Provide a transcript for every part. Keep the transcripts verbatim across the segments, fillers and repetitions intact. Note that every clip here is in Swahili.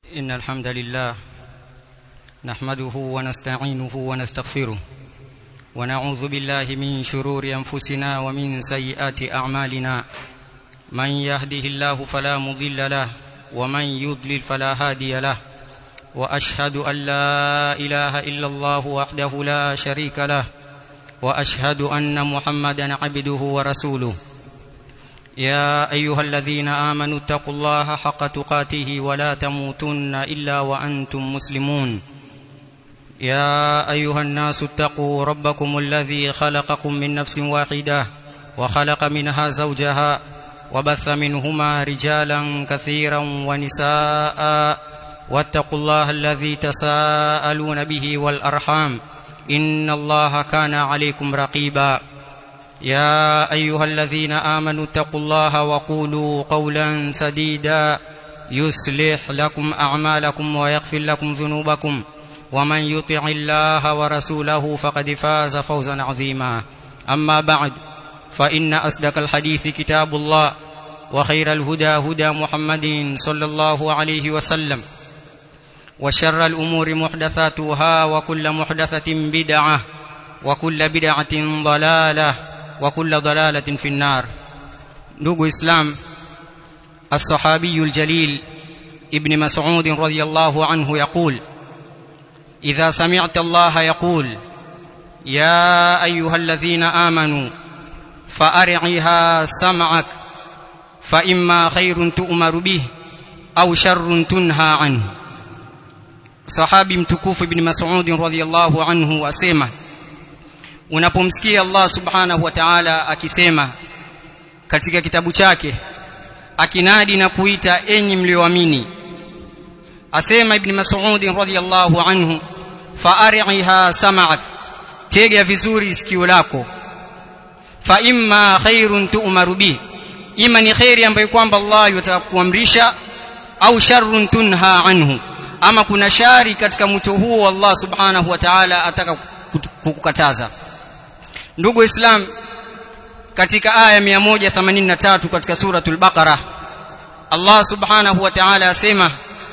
إن الحمد لله نحمده ونستعينه ونستغفره ونعوذ بالله من شرور أنفسنا ومن سيئات أعمالنا من يهده الله فلا مضل له ومن يضلل فلا هادي له وأشهد أن لا إله إلا الله وحده لا شريك له وأشهد أن محمدا عبده ورسوله يا أيها الذين آمنوا اتقوا الله حق تقاته ولا تموتن إلا وأنتم مسلمون يا أيها الناس اتقوا ربكم الذي خلقكم من نفس واحدة وخلق منها زوجها وبث منهما رجالا كثيرا ونساء واتقوا الله الذي تساءلون به والأرحام إن الله كان عليكم رقيبا يا أيها الذين آمنوا اتقوا الله وقولوا قولا سديدا يصلح لكم أعمالكم ويغفر لكم ذنوبكم ومن يطع الله ورسوله فقد فاز فوزا عظيما أما بعد فإن أصدق الحديث كتاب الله وخير الهدى هدى محمد صلى الله عليه وسلم وشر الأمور محدثاتها وكل محدثة بدعة وكل بدعة ضلالة وكل ضلالة في النار. ndugu Islam, الصحابي الجليل ابن مسعود رضي الله عنه يقول: إذا سمعت الله يقول يا أيها الذين آمنوا فأرعها سمعك فإما خير تؤمر به أو شر تنهى عنه. Sahabi mtukufu ibn Mas'ud radhiyallahu anhu asema, unapomsikia Allah subhanahu wa ta'ala akisema katika kitabu chake akinadi na kuita enyi mlioamini, asema ibn Mas'ud radhiyallahu anhu, fa'ariha sam'ak, tega vizuri sikio lako, fa imma khairun tu'maru bi, ima ni khairi ambayo kwamba Allah yatakuamrisha, au sharrun tunha anhu, ama kuna shari katika mto huo Allah subhanahu wa ta'ala ataka kukukataza. Ndugu Islam, katika aya mia moja themanini na tatu katika suratul Baqara Allah subhanahu wa ta'ala asema,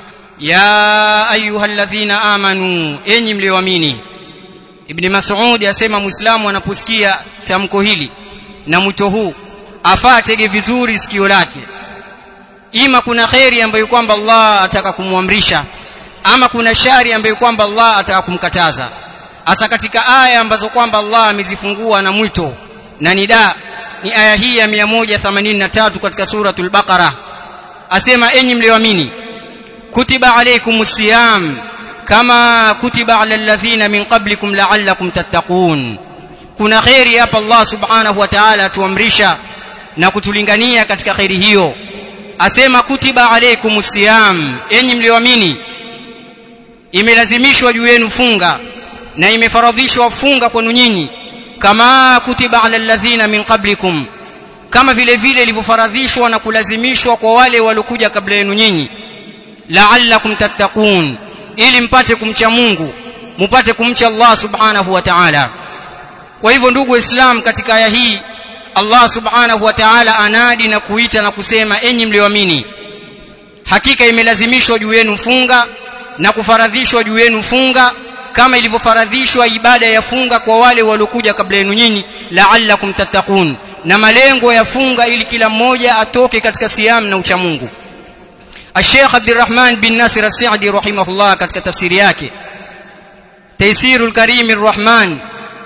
ya ayyuhalladhina amanu, enyi mlioamini. Ibn Mas'ud asema Muislamu anaposikia tamko hili na mto huu afaa tege vizuri sikio lake, ima kuna khairi ambayo kwamba Allah ataka kumwamrisha, ama kuna shari ambayo kwamba Allah ataka kumkataza. Hasa katika aya ambazo kwamba Allah amezifungua na mwito na nida ni aya hii ya mia moja themanini na tatu katika suratul Baqara. Asema, enyi mlioamini, kutiba alaykumus siyam kama kutiba alal ladhina min qablikum la'allakum tattaqun. Kuna khairi hapa Allah subhanahu wa ta'ala tuamrisha na kutulingania katika khairi hiyo. Asema kutiba alaykumus siyam, enyi mlioamini, imelazimishwa juu yenu funga na imefaradhishwa funga kwenu nyinyi, kama kutiba alal ladhina min qablikum, kama vile vile ilivyofaradhishwa na kulazimishwa kwa wale waliokuja kabla yenu nyinyi, la'allakum tattaqun, ili mpate kumcha Mungu, mpate kumcha Allah subhanahu wa ta'ala. Kwa hivyo ndugu Islam, katika aya hii Allah subhanahu wa ta'ala anadi na kuita na kusema, enyi mlioamini, hakika imelazimishwa juu yenu funga na kufaradhishwa juu yenu funga kama ilivyofaradhishwa ibada ya funga kwa wale waliokuja kabla yenu nyinyi, la'allakum tattaqun, na malengo ya funga ili kila mmoja atoke katika siyam na ucha Mungu. Sheikh Abdurrahman bin Nasir as-Sa'di rahimahullah katika tafsiri yake Taysirul Karim ar-Rahman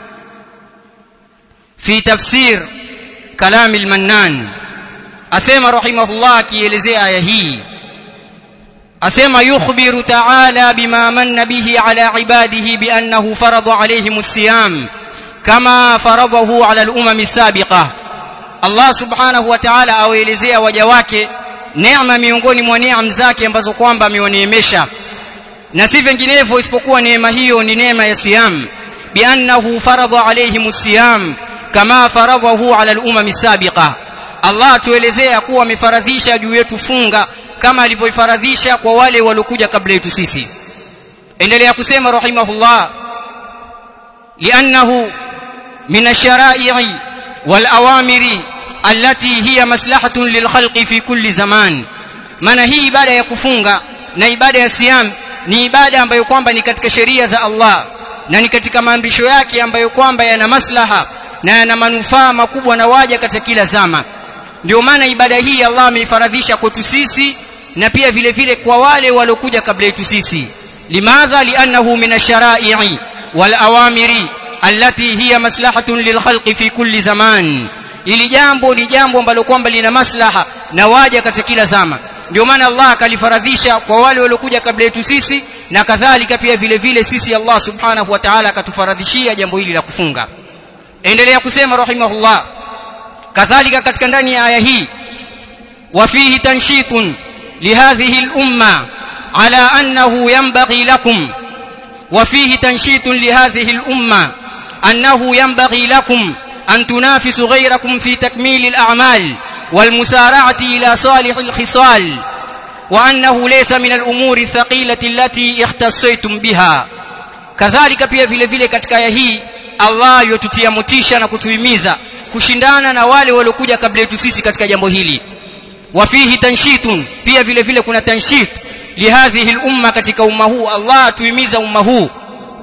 fi tafsir Kalam al-Mannan asema rahimahullah, akielezea aya hii asema, yukhbiru ta'ala bima manna bihi ala ibadihi bi annahu farada alayhimus siyam kama faradahu ala al-umam as-sabiqah. Allah subhanahu wa ta'ala awaelezea waja wake neema miongoni mwa neema zake ambazo kwamba amewaneemesha, na si vinginevyo isipokuwa neema hiyo ni neema ya siyam, bi annahu farada alayhimus siyam kama faradahu ala al-umam as-sabiqah. Allah tuelezea kuwa amefaradhisha juu yetu funga kama alivyofaradhisha kwa wale waliokuja kabla yetu sisi. Endelea kusema rahimahullah, li'annahu min ash-shara'i wal awamiri allati hiya maslahatun lil khalqi fi kulli zaman. Maana hii ibada ya kufunga na ibada ya siyam ni ibada ambayo kwamba ni katika sheria za Allah na ni katika maamrisho yake ambayo kwamba yana maslaha na yana manufaa makubwa na waja katika kila zama. Ndio maana ibada hii Allah ameifaradhisha kwetu sisi na pia vile vile kwa wale waliokuja kabla yetu sisi. Limadha? Li'annahu min ash-shara'i wal awamiri allati hiya maslahatun lil khalqi fi kulli zaman. Ili jambo ni jambo ambalo kwamba lina maslaha na waja katika kila zama. Ndio maana Allah akalifaradhisha kwa wale waliokuja kabla yetu sisi na kadhalika pia vile vile sisi Allah subhanahu wa ta'ala akatufaradhishia jambo hili la kufunga. Endelea kusema rahimahullah kadhalika katika ndani ya aya hii, wa fihi tanshitun lihadhihi al-umma ala annahu yanbaghi lakum wa fihi tanshitun lihadhihi al-umma annahu yanbaghi lakum أن تنافسوا غيركم في تكميل الأعمال والمسارعة إلى صالح الخصال وأنه ليس من الأمور الثقيلة التي اختصيتم بها. كذلك pia vile vile katika aya hii Allah yotutia motisha na kutuhimiza kushindana na wale waliokuja kabla yetu sisi katika jambo hili. Wa fihi tanshitun, pia vile vile kuna tanshit lihadhihi al-umma, katika umma huu Allah atuhimiza umma huu,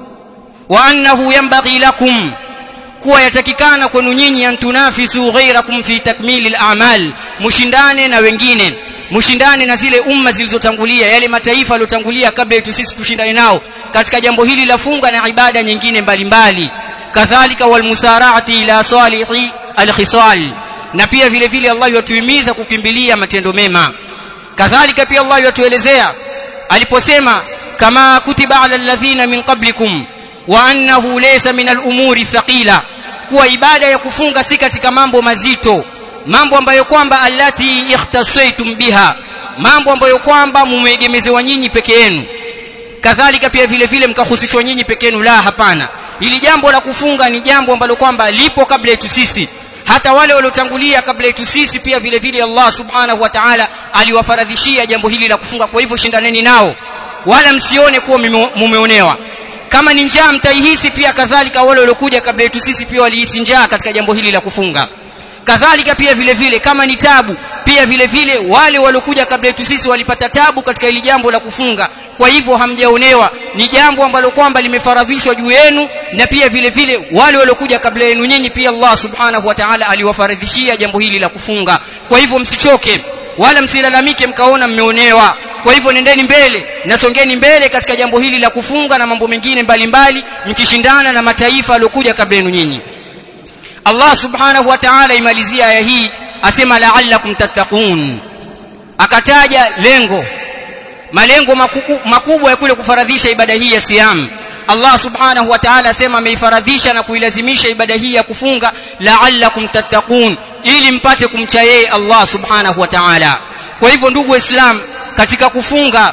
wa annahu yanbaghi lakum, kuwa yatakikana kwenu nyinyi antunafisu ghairakum fi takmili al-a'mal, mushindane na wengine, mushindane na zile umma zilizotangulia, yale mataifa yaliyotangulia kabla yetu sisi, tushindane nao katika jambo hili la funga na ibada nyingine mbalimbali. Kadhalika wal musara'ati ila salihi al-khisal, na pia vile vile Allah yatuhimiza kukimbilia matendo mema. Kadhalika pia Allah yatuelezea aliposema kama kutiba ala alladhina min qablikum wa annahu laysa min al-umuri thaqila, kuwa ibada ya kufunga si katika mambo mazito, mambo ambayo kwamba allati ikhtasaytum biha, mambo ambayo kwamba mumeegemezewa nyinyi peke yenu. Kadhalika pia vile vile mkahusishwa nyinyi peke yenu, la, hapana. Ili jambo la kufunga ni jambo ambalo kwamba lipo kabla yetu sisi, hata wale waliotangulia kabla yetu sisi pia vile vile Allah subhanahu wa ta'ala aliwafaradhishia jambo hili la kufunga. Kwa hivyo shindaneni nao, wala msione kuwa mumeonewa. Kama ni njaa mtaihisi pia, kadhalika wale waliokuja kabla yetu sisi pia walihisi njaa katika jambo hili la kufunga. Kadhalika pia vile vile kama ni tabu, pia vile vile wale waliokuja kabla yetu sisi walipata tabu katika hili jambo la kufunga. Kwa hivyo hamjaonewa, ni jambo ambalo kwamba limefaradhishwa juu yenu, na pia vile vile wale waliokuja kabla yenu nyinyi pia Allah subhanahu wa ta'ala aliwafaradhishia jambo hili la kufunga. Kwa hivyo msichoke wala msilalamike mkaona mmeonewa. Kwa hivyo nendeni mbele na songeni mbele katika jambo hili la kufunga na mambo mengine mbalimbali, mkishindana na mataifa yaliokuja kabla yenu nyinyi. Allah subhanahu wa ta'ala imalizia aya hii asema la'allakum tattaqun, akataja lengo, malengo makubwa ya kule kufaradhisha ibada hii ya siyam. Allah subhanahu wa ta'ala asema ameifaradhisha na kuilazimisha ibada hii ya kufunga la'allakum tattaqun, ili mpate kumcha yeye Allah subhanahu wa ta'ala. Kwa hivyo ndugu Waislamu, katika kufunga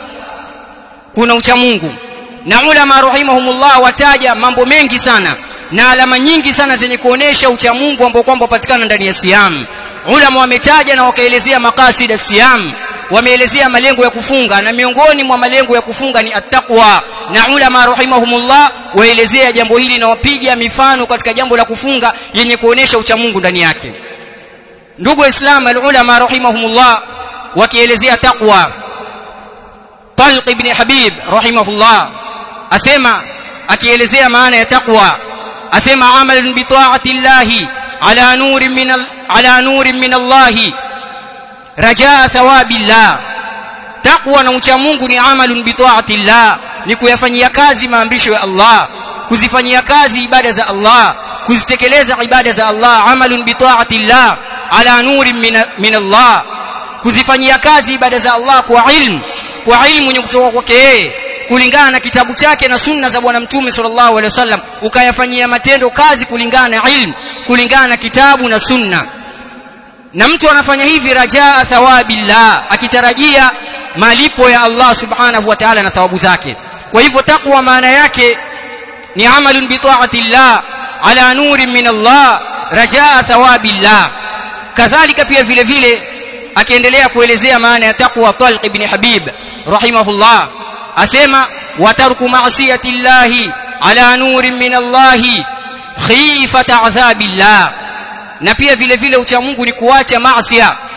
kuna ucha Mungu, na ulama rahimahumullah wataja mambo mengi sana na alama nyingi sana zenye kuonesha ucha Mungu ambao kwamba upatikana ndani ya siyam. Ulama wametaja na wakaelezea maqasid as-siyam, wameelezea malengo ya kufunga, na miongoni mwa malengo ya kufunga ni at-taqwa, na ulama rahimahumullah waelezea jambo hili na wapiga mifano katika jambo la kufunga yenye kuonesha ucha Mungu ndani yake. Ndugu Waislamu, ulama rahimahumullah wakielezea taqwa, Talq ibn Habib rahimahullah asema, akielezea maana ya taqwa, asema amalun bi ta'ati llahi ala nurin min ala nurin min allahi rajaa thawabillah. Taqwa na ucha Mungu ni amalun bi ta'ati llah, ni kuyafanyia kazi maamrisho ya Allah, kuzifanyia kazi ibada za Allah, kuzitekeleza ibada za Allah. Amalun bi ta'ati llah ala nurin min Allah, kuzifanyia kazi ibada za Allah kwa ilmu, kwa ilmu ni kutoka kwake yeye, kulingana na kitabu chake na sunna za bwana mtume sallallahu alaihi wasallam, ukayafanyia matendo kazi kulingana na ilmu, kulingana na kitabu na sunna. Na mtu anafanya hivi rajaa thawabillah, akitarajia malipo ya Allah subhanahu wa ta'ala na thawabu zake. Kwa hivyo taqwa maana yake ni amalun bi ta'atillah ala nurin min Allah rajaa thawabillah. Kadhalika pia vile vile akiendelea kuelezea maana ya taqwa, Talq ibn Habib rahimahullah asema watarku ma'siyati llahi ala nurin min Allahi khifata adhabillah, na pia vile vile ucha Mungu ni kuacha maasiya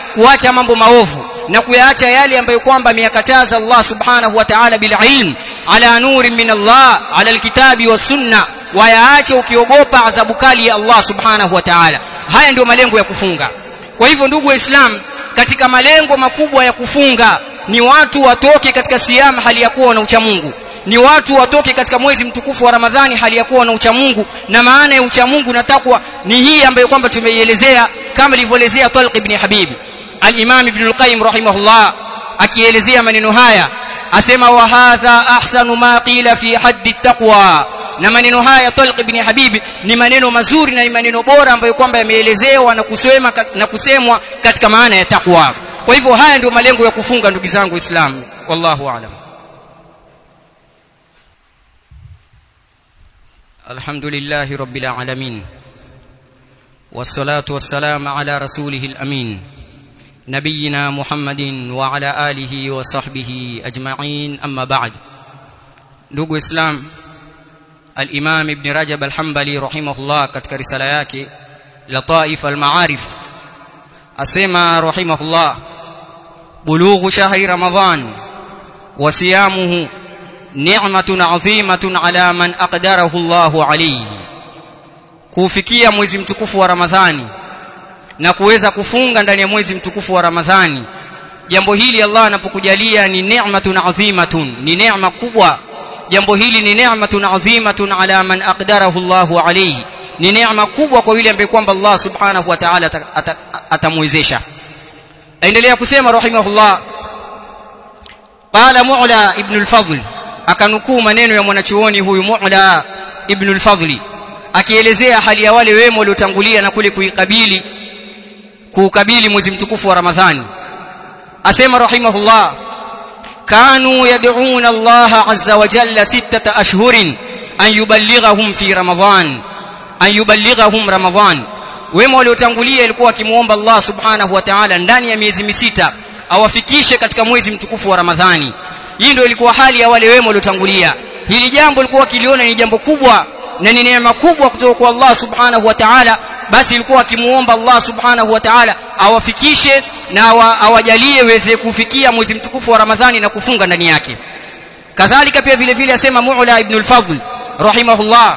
kuacha mambo maovu na kuyaacha yale ambayo kwamba ameyakataza Allah subhanahu wa ta'ala bil ilm ala nurin min Allah ala alkitabi was sunna, wayaache ukiogopa adhabu kali ya Allah subhanahu wa ta'ala. Haya ndio malengo ya kufunga. Kwa hivyo ndugu waislamu, katika malengo makubwa ya kufunga ni watu watoke katika siyam hali ya kuwa na ucha Mungu, ni watu watoke katika mwezi mtukufu wa Ramadhani hali ya kuwa na ucha Mungu. Na maana ya ucha Mungu na takwa ni hii ambayo kwamba tumeielezea kama ilivyoelezea Talq ibn Habib. Al-Imam Ibn al-Qayyim rahimahullah akielezea maneno haya asema, wa hadha ahsanu ma qila fi haddi taqwa. Na maneno haya Talq ibn Habib ni maneno mazuri na ni maneno bora ambayo kwamba yameelezewa na kusema na kusemwa katika maana ya takwa. Kwa hivyo haya ndio malengo ya kufunga ndugu zangu Waislamu, wallahu a'lam. Alhamdulillahi rabbil alamin, wassalatu wassalamu ala rasulihil amin, nabiyina Muhammadin wa ala alihi wa sahbihi ajma'in, amma ba'd. Ndugu Islam, al-Imam Ibn Rajab al-Hanbali rahimahullah katika risala yake Lataif al-Ma'arif asema rahimahullah, bulughu shahri Ramadhan wa siyamuhu ni'matun 'azimatun 'ala man aqdarahu Allahu alayhi. Kufikia mwezi mtukufu wa Ramadhani na kuweza kufunga ndani ya mwezi mtukufu wa Ramadhani, jambo hili Allah anapokujalia ni ni'matun 'azimatun, ni neema kubwa. Jambo hili ni ni'matun 'azimatun 'ala man aqdarahu Allahu alayhi, ni neema kubwa kwa yule ambaye kwamba Allah subhanahu wa ta'ala atamwezesha. Aendelea kusema rahimahullah, qala Mu'la ibn al-Fadl, akanukuu maneno ya mwanachuoni huyu Mu'la ibn al-Fadl akielezea hali ya wale wema waliotangulia na kule kuikabili kuukabili mwezi mtukufu wa Ramadhani. Asema rahimahullah, kanu yad'una Allah azza wa jalla sittata ashhurin an yuballighahum fi Ramadhan, an yuballighahum Ramadhan. Wema waliotangulia ilikuwa wakimuomba Allah subhanahu wa ta'ala ndani ya miezi misita awafikishe katika mwezi mtukufu wa Ramadhani. Hii ndio ilikuwa hali ya wale wema waliotangulia. Hili jambo lilikuwa kiliona ni jambo kubwa na ni neema kubwa kutoka kwa Allah subhanahu wa ta'ala, basi ilikuwa akimuomba Allah subhanahu wa ta'ala awafikishe na awajalie weze kufikia mwezi mtukufu wa Ramadhani na kufunga ndani yake. Kadhalika pia vile vile asema Mu'la ibn al-Fadl rahimahullah,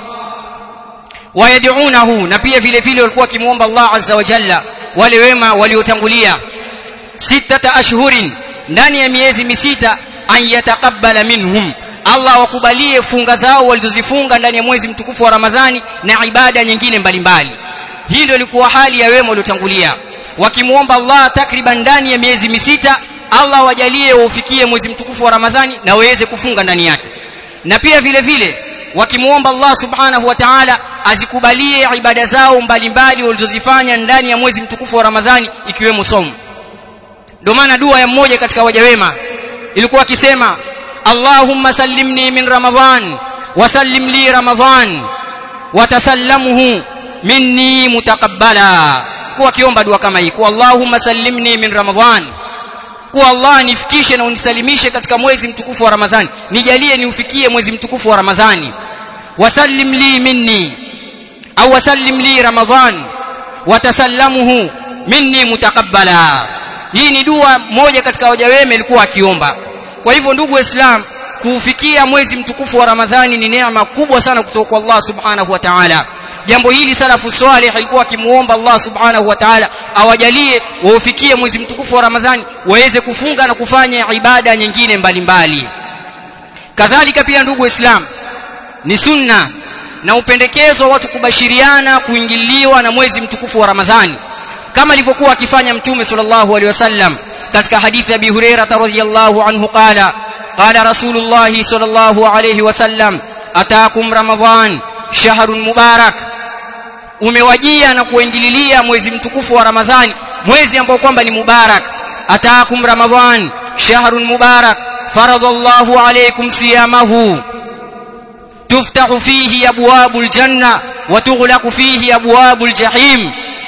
wa yad'unahu, na pia vile vile walikuwa kimuomba Allah azza wa jalla wale wema waliotangulia sitata ashhurin, ndani ya miezi misita, an yataqabbala minhum, Allah wakubalie funga zao walizozifunga ndani ya mwezi mtukufu wa Ramadhani na ibada nyingine mbalimbali. Hii ndio ilikuwa hali ya wema waliotangulia, wakimuomba Allah takriban ndani ya miezi misita Allah wajalie ufikie mwezi mtukufu wa Ramadhani na waweze kufunga ndani yake. Na pia vile vile wakimuomba Allah subhanahu wa ta'ala azikubalie ibada zao mbalimbali walizozifanya ndani ya mwezi mtukufu wa Ramadhani, ikiwemo somo. Ndio maana dua ya mmoja katika waja wema ilikuwa akisema, Allahumma sallimni min Ramadhan wa sallim li Ramadhan wa tasallamuhu minni mutaqabbala. Kwa kiomba dua kama hii, kwa Allahumma sallimni min Ramadhan, kwa Allah nifikishe na unisalimishe katika mwezi mtukufu wa Ramadhani, nijalie niufikie mwezi mtukufu wa Ramadhani. Wasallim li minni au wasallim li Ramadhan wa tasallamuhu minni mutaqabbala. Hii ni dua moja katika waja wema ilikuwa akiomba. Kwa hivyo ndugu Waislamu, kufikia mwezi mtukufu wa Ramadhani ni neema kubwa sana kutoka kwa Allah subhanahu wa ta'ala. Jambo hili salafu salih alikuwa akimuomba Allah subhanahu wa ta'ala awajalie waufikie mwezi mtukufu wa Ramadhani waweze kufunga na kufanya ibada nyingine mbalimbali. Kadhalika pia ndugu Waislamu, ni sunna na upendekezo watu kubashiriana kuingiliwa na mwezi mtukufu wa Ramadhani, kama alivyokuwa akifanya Mtume sallallahu alaihi wasallam katika hadithi ya Abi Hurairah radhiyallahu anhu, qala qala Rasulullah sallallahu alaihi wasallam, ataakum Ramadhan shahrun mubarak, umewajia na kuingililia mwezi mtukufu wa Ramadhani, mwezi ambao kwamba ni mubarak. Ataakum Ramadhan shahrun mubarak faradallahu alaykum siyamahu tuftahu fihi abwabul janna wa tughlaqu fihi abwabul jahim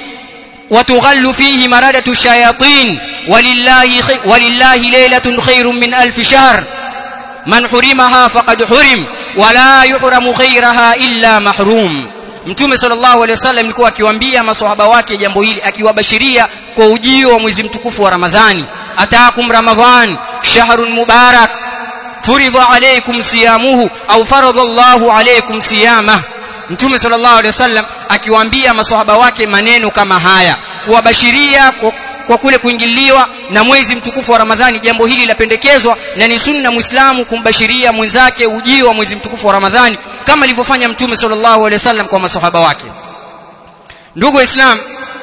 wa tughallu fihi maradatu shayatin walillahi walillahi laylatun khairun min alf shahr man hurimaha faqad hurim wala yuhramu khairaha illa mahrum. Mtume sallallahu alaihi wasallam alikuwa akiwaambia maswahaba wake jambo hili, akiwabashiria kwa ujio wa mwezi mtukufu wa Ramadhani. Ataakum Ramadhan shahrun mubarak furidha alaykum siyamuhu au faradallahu alaykum siyamah. Mtume sallallahu alaihi wasallam akiwaambia maswahaba wake maneno kama haya, kuwabashiria kwa kule kuingiliwa na mwezi mtukufu wa Ramadhani. Jambo hili lapendekezwa na ni sunna Muislamu kumbashiria mwenzake ujio wa mwezi mtukufu wa Ramadhani kama alivyofanya Mtume sallallahu alaihi wasallam kwa maswahaba wake. Ndugu Islam,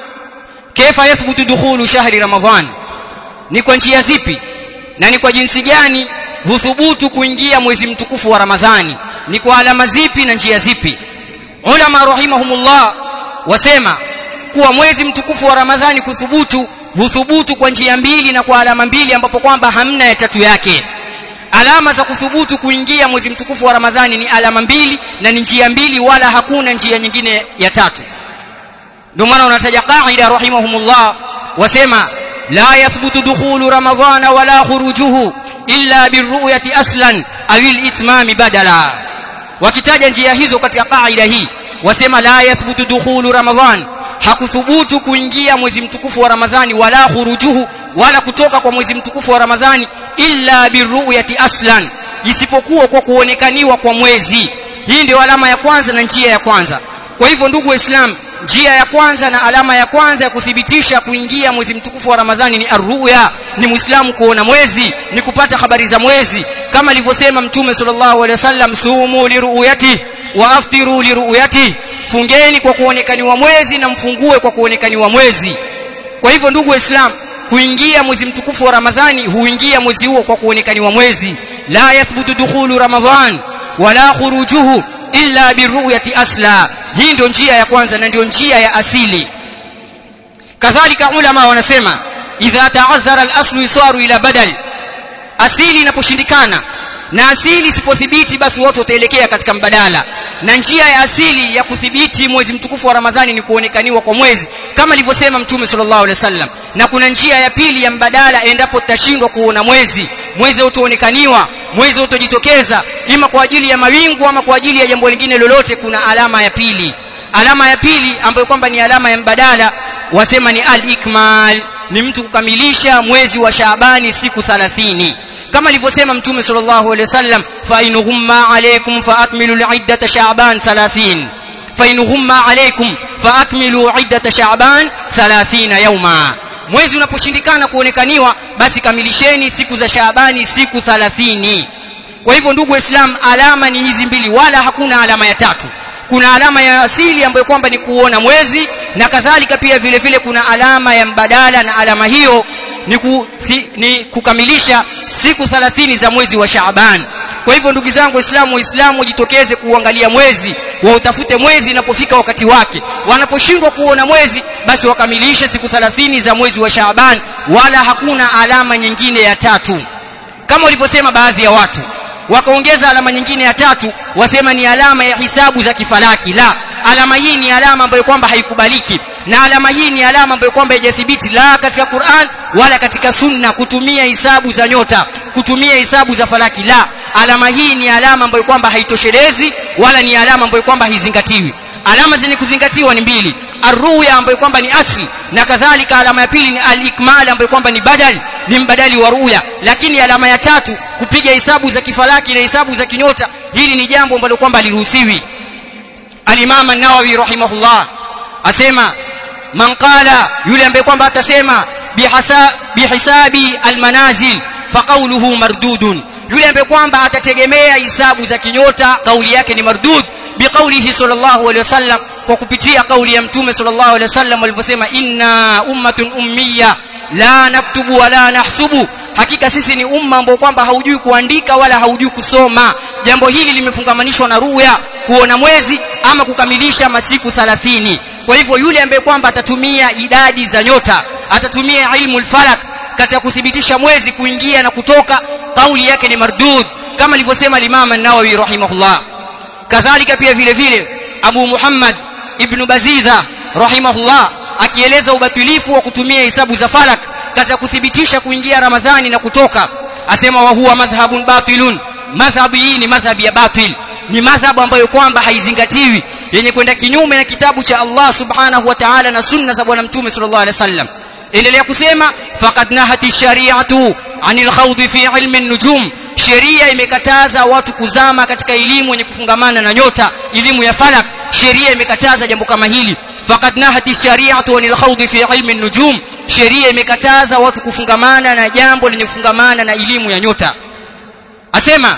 kaifa yathbutu dukhulu shahri Ramadhan? Ni kwa njia zipi na ni kwa jinsi gani huthubutu kuingia mwezi mtukufu wa Ramadhani? Ni kwa alama zipi na njia zipi? Ulama rahimahumullah wasema kuwa mwezi mtukufu wa Ramadhani kuthubutu huthubutu kwa njia mbili na kwa alama mbili ambapo kwamba hamna ya tatu yake. Alama za kuthubutu kuingia mwezi mtukufu wa Ramadhani ni alama mbili na ni njia mbili, wala hakuna njia nyingine ya tatu. Ndio maana unataja qaida rahimahumullah wasema la yathbutu dukhulu ramadhana wala khurujuhu illa birru'yati aslan aw al-itmam badala. Wakitaja njia hizo katika qaida hii wasema la yathbutu dukhulu ramadhan, hakuthubutu kuingia mwezi mtukufu wa Ramadhani, wala khurujuhu, wala kutoka kwa mwezi mtukufu wa Ramadhani, illa birru'yati aslan, isipokuwa kwa kuonekaniwa kwa mwezi. Hii ndio alama ya kwanza na njia ya kwanza. Kwa hivyo ndugu Waislamu, njia ya kwanza na alama ya kwanza ya kuthibitisha kuingia mwezi mtukufu wa Ramadhani ni arruya, ni Muislamu kuona mwezi, ni kupata habari za mwezi, kama alivyosema Mtume sallallahu alaihi wasallam, sumu liruyati wa aftiru liruyati, fungeni kwa kuonekaniwa mwezi na mfungue kwa kuonekaniwa mwezi. Kwa hivyo ndugu Waislamu, kuingia mwezi mtukufu wa Ramadhani huingia mwezi huo kwa kuonekaniwa mwezi. La yathbutu dukhulu Ramadhan wala khurujuhu illa birru'yati asla. Hii ndio njia ya kwanza na ndio njia ya asili. Kadhalika ulama wanasema idha ta'azzara al-aslu yusaru ila badal, asili inaposhindikana na asili isipothibiti basi watu wataelekea katika mbadala. Na njia ya asili ya kudhibiti mwezi mtukufu wa Ramadhani ni kuonekaniwa kwa mwezi kama alivyosema Mtume sallallahu alaihi wasallam. Na kuna njia ya pili ya mbadala endapo tutashindwa kuona mwezi, mwezi utaonekaniwa, mwezi utojitokeza ima kwa ajili ya mawingu ama kwa ajili ya jambo lingine lolote. Kuna alama ya pili. Alama ya pili ambayo kwamba ni alama ya mbadala wasema ni al-ikmal, ni mtu kukamilisha mwezi wa Shaabani siku thelathini kama alivyosema Mtume sallallahu alaihi wasallam, fa inuhumma alaykum fa akmilu al-iddata Shaaban thelathini, fa inuhumma alaykum fa akmilu iddata Shaaban thelathini yawma. Mwezi unaposhindikana kuonekaniwa basi kamilisheni siku za Shaabani siku thelathini. Kwa hivyo ndugu Waislamu, alama ni hizi mbili, wala hakuna alama ya tatu. Kuna alama ya asili ambayo kwamba ni kuona mwezi, na kadhalika pia vile vile kuna alama ya mbadala, na alama hiyo ni, ku, si, ni kukamilisha siku thelathini za mwezi wa Shaaban. Kwa hivyo ndugu zangu Waislamu, Waislamu jitokeze kuangalia mwezi, wautafute mwezi inapofika wakati wake. Wanaposhindwa kuona mwezi basi wakamilishe siku thelathini za mwezi wa Shaaban, wala hakuna alama nyingine ya tatu. Kama walivyosema baadhi ya watu wakaongeza alama nyingine ya tatu, wasema ni alama ya hisabu za kifalaki. La, alama hii ni alama ambayo kwamba haikubaliki, na alama hii ni alama ambayo kwamba haijathibiti la katika Qur'an wala katika Sunna, kutumia hisabu za nyota, kutumia hisabu za falaki. La, alama hii ni alama ambayo kwamba haitoshelezi wala ni alama ambayo kwamba haizingatiwi. Alama zenye kuzingatiwa ni mbili, arruya ambayo kwamba ni asli, na kadhalika alama ya pili ni al-ikmal ambayo kwamba ni badal, ni mbadali wa ruya. Lakini alama ya tatu, kupiga hisabu za kifalaki na hisabu za kinyota, hili ni jambo ambalo kwamba haliruhusiwi. Al-Imam an-Nawawi rahimahullah asema, man qala, yule ambaye kwamba atasema bihasa bihisabi al-manazil fa qawluhu mardudun, yule ambaye kwamba atategemea hisabu za kinyota, kauli yake ni mardud biqaulihi sallallahu alaihi wasallam, kwa kupitia kauli ya Mtume sallallahu alaihi wasallam alivyosema, inna ummatun ummiya la naktubu wala nahsubu, hakika sisi ni umma ambao kwamba haujui kuandika wala haujui kusoma. Jambo hili limefungamanishwa na ruya, kuona mwezi ama kukamilisha masiku thelathini. Kwa hivyo yule ambaye kwamba atatumia idadi za nyota, atatumia ilmu al-falak katika kuthibitisha mwezi kuingia na kutoka, kauli yake ni mardud kama alivyosema Imam an-Nawawi rahimahullah. Kadhalika pia vile vile Abu Muhammad ibn Baziza rahimahullah akieleza ubatilifu wa kutumia hisabu za falak katika kuthibitisha kuingia Ramadhani na kutoka, asema wa huwa madhhabun batilun, madhhabu hii ni madhhabi ya batil, ni madhhabu ambayo kwamba haizingatiwi, yenye kwenda kinyume na kitabu cha Allah subhanahu wa ta'ala na sunna za bwana Mtume sallallahu alaihi wasallam. endelea kusema faqad nahati shari'atu anil khawd fi ilmi an-nujum, sheria imekataza watu kuzama katika elimu yenye kufungamana na nyota, elimu ya falak. Sheria imekataza jambo kama hili. Faqad nahati shari'atu anil khawd fi ilmi an-nujum, sheria imekataza watu kufungamana na jambo lenye kufungamana na elimu ya nyota. Asema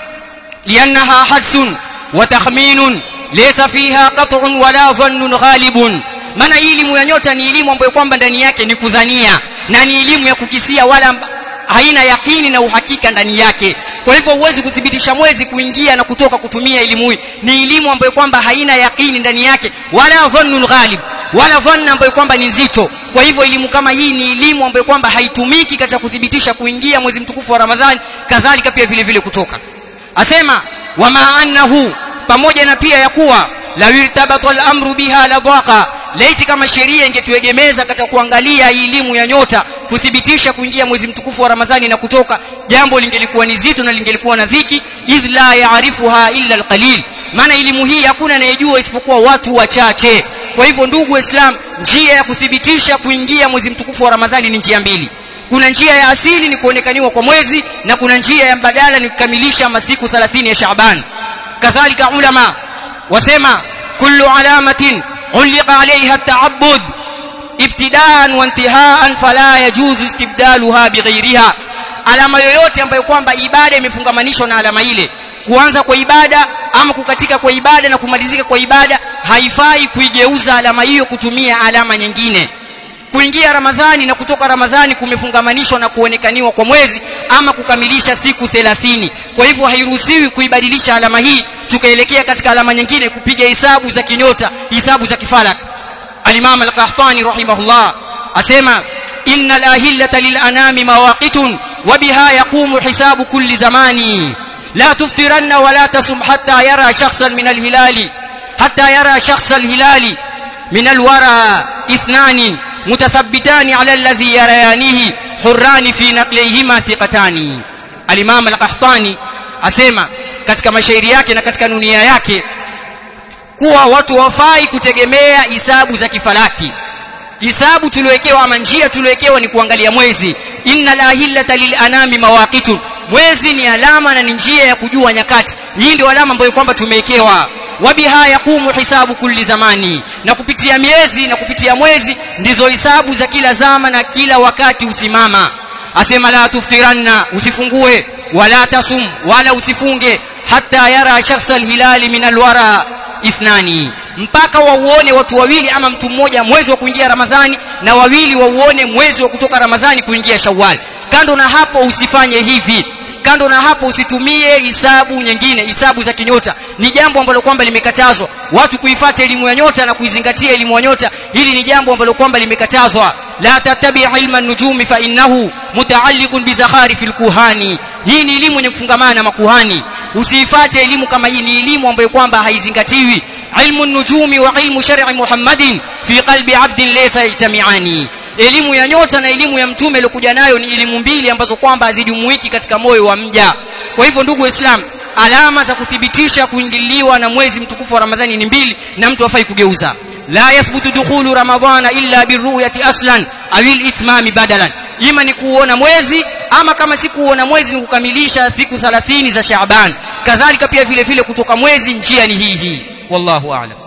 liannaha hadsun wa takhminun laysa fiha qat'un wala dhannun ghalibun, maana elimu ya nyota ni elimu ambayo kwamba ndani yake ni kudhania na ni elimu ya kukisia, wala haina yakini na uhakika ndani yake. Kwa hivyo huwezi kudhibitisha mwezi kuingia na kutoka kutumia elimu hii. Ni elimu ambayo kwamba haina yakini ndani yake, wala dhannun ghalib, wala dhanna ambayo kwamba ni nzito. Kwa hivyo elimu kama hii ni elimu ambayo kwamba haitumiki katika kudhibitisha kuingia mwezi mtukufu wa Ramadhani, kadhalika pia vile vile kutoka. Asema wama annahu, pamoja na pia ya kuwa la irtabata al-amru biha la dhaqa, laiti kama sheria ingetuegemeza katika kuangalia elimu ya nyota kuthibitisha kuingia mwezi mtukufu wa Ramadhani na kutoka, jambo lingelikuwa ni zito na lingelikuwa na dhiki. Idh la yaarifuha illa al-qalil, maana elimu hii hakuna anayejua isipokuwa watu wachache. Kwa hivyo ndugu Waislamu, njia ya kuthibitisha kuingia mwezi mtukufu wa Ramadhani ni njia mbili. Kuna njia ya asili ni kuonekaniwa kwa mwezi, na kuna njia ya mbadala ni kukamilisha masiku thelathini ya Shaaban. Kadhalika ulama wasema kullu alamatin ulqa alayha at-ta'abbud ibtidaan wa intihaan fala yajuzu istibdaluha bighayriha, alama yoyote ambayo kwamba ibada imefungamanishwa na alama ile, kuanza kwa ibada ama kukatika kwa ibada na kumalizika kwa ibada, haifai kuigeuza alama hiyo kutumia alama nyingine. Kuingia Ramadhani na kutoka Ramadhani kumefungamanishwa na kuonekaniwa kwa mwezi ama kukamilisha siku thelathini. Kwa hivyo hairuhusiwi kuibadilisha alama hii tukaelekea katika alama nyingine, kupiga hisabu za kinyota, hisabu za kifalak. Al-Imam Al-Qahtani rahimahullah asema innal ahillata lil anami mawaqitun wa biha yaqumu hisabu kulli zamani la tuftiranna wa la tasum hatta yara shakhsan min al-hilali hatta yara shakhs al-hilali min al-wara ithnani mutathabbitani ala alladhi yarayanihi hurrani fi naqlihima thiqatani. Al-Imam Al-Qahtani asema katika mashairi yake na katika nunia yake kuwa watu wafai kutegemea hisabu za kifalaki. Hisabu tuliowekewa ama njia tuliowekewa ni kuangalia mwezi. Innal ahillata lil anami mawaqitun, mwezi ni alama na ni njia ya kujua nyakati. Hii ndio alama ambayo kwamba tumewekewa. Wabiha yaqumu hisabu kulli zamani, na kupitia miezi na kupitia mwezi ndizo hisabu za kila zama na kila wakati usimama. Asema la tuftiranna, usifungue, wala tasum, wala usifunge, hatta yara shakhsa al-hilali min al-wara ithnani, mpaka wauone watu wawili ama mtu mmoja mwezi wa kuingia Ramadhani na wawili wauone mwezi wa kutoka Ramadhani kuingia Shawwal. Kando na hapo usifanye hivi. Kando na hapo usitumie hisabu nyingine, hisabu za kinyota. Ni jambo ambalo kwamba limekatazwa watu kuifuata elimu ya nyota na kuizingatia elimu ya nyota. Hili ni jambo ambalo kwamba limekatazwa. La tatabi ilma an-nujumi fa innahu mutaalliqun bi zakharifil kuhani, hii ni elimu yenye kufungamana na makuhani. Usiifuate elimu kama hii, ni elimu ambayo kwamba haizingatiwi. Ilmu an-nujumi wa ilmu shar'i Muhammadin fi qalbi 'abdin laysa yajtami'ani, elimu ya nyota na elimu ya mtume aliyokuja nayo ni elimu mbili ambazo kwamba hazijumuiki katika moyo wa mja. Kwa hivyo ndugu Waislamu, alama za kuthibitisha kuingiliwa na mwezi mtukufu wa Ramadhani ni mbili na mtu hafai kugeuza. La yathbutu dukhulu ramadhana illa birru'yati aslan awil itmami badalan, ima ni kuona mwezi ama kama si kuona mwezi ni kukamilisha siku thelathini za Shaaban. Kadhalika pia vile vile kutoka mwezi njia ni hii hii. Wallahu a'lam.